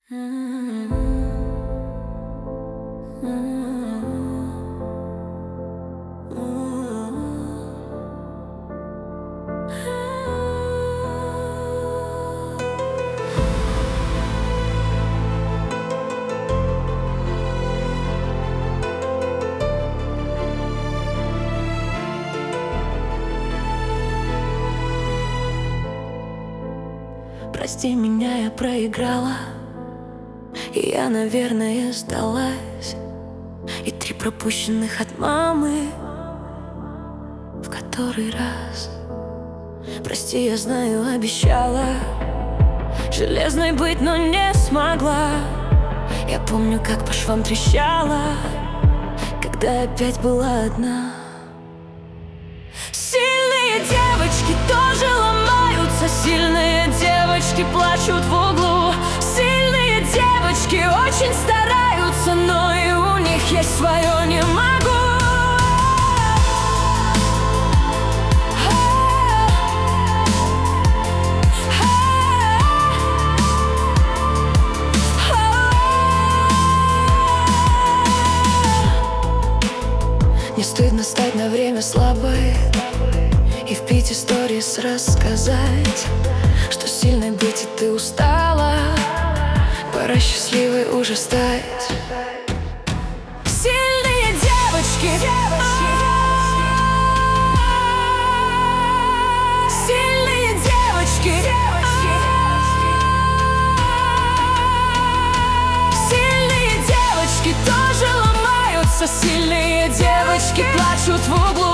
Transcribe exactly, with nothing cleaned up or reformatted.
Прости меня, я проиграла, и я, наверное, сдалась. И три пропущенных от мамы в который раз. Прости, я знаю, обещала железной быть, но не смогла. Я помню, как по швам трещала, когда опять была одна. Сильные девочки тоже ломаются, сильные девочки плачут в углу. Сильные девочки очень стараются, но и у них есть свое «не могу». Не стыдно стать на время слабой и впить историс рассказать, что сильной быть и ты устала, пора счастливой уже стать. Сильные девочки, сильные девочки, сильные девочки тоже ломаются, сильные девочки плачут в углу.